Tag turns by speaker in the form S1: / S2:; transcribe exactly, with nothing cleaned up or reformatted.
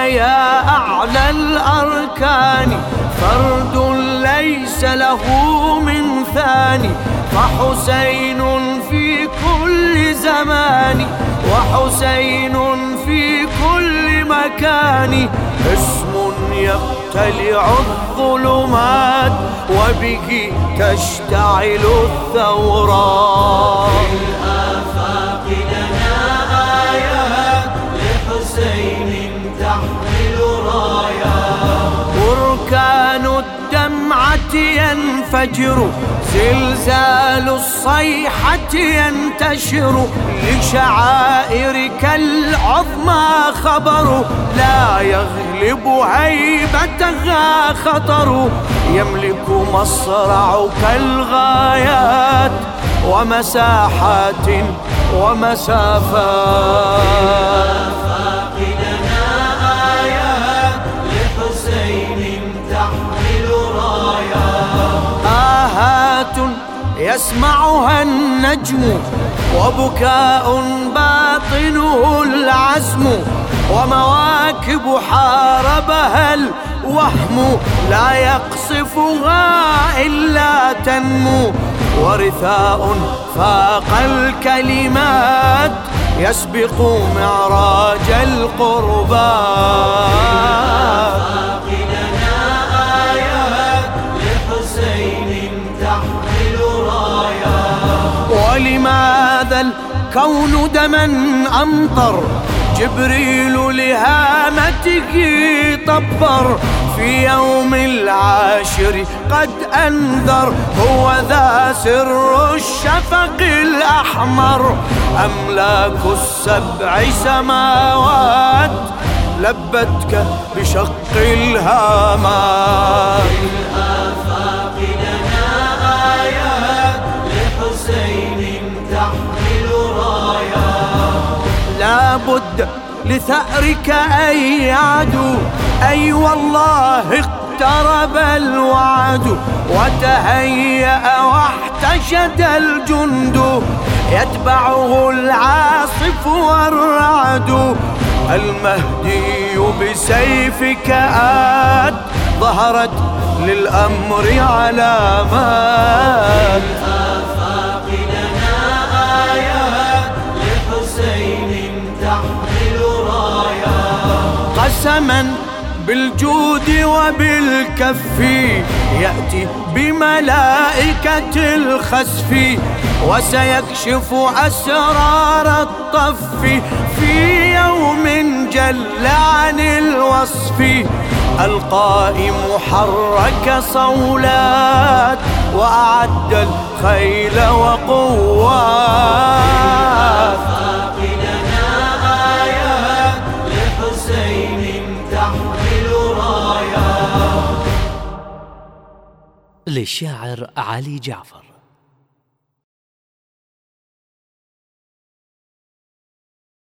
S1: يا أعلى الأركان فرد ليس له من ثاني، فحسين في كل زمان وحسين في كل مكان، اسم يبتلع الظلمات وبه تشتعل الثورات.
S2: في الآفاق لنا آيات لحسين تحمل رايات،
S1: بركان الدمعة ينفجر زلزال الصيحة ينتشر، لشعائرك العظمى خبر لا يغلب هيبتها خطر، يملك مصرعك الغايات ومساحات ومسافات. يسمعها النجم وبكاء باطنه العزم، ومواكب حاربها الوهم لا يقصفها إلا تنمو، ورثاء فاق الكلمات يسبق معراج القربات. ولماذا الكون دما أمطر جبريل لهامته طبر، في يوم العاشر قد أنذر هو ذا سر الشفق الأحمر، أملاك السبع سماوات لبتك بشق الهامات. لا بد لثأرك أن يعدو، أي والله اقترب الوعد، وتهيأ واحتشد الجند يتبعه العاصف والرعد، المهدي بسيفك آت ظهرت للأمر علامات. قسما بالجود وبالكف يأتي بملائكة الخسف، وسيكشف أسرار الطف في يوم جل عن الوصف، القائم حرك صولات وأعد الخيل وقوات.
S3: للشاعر علي جعفر.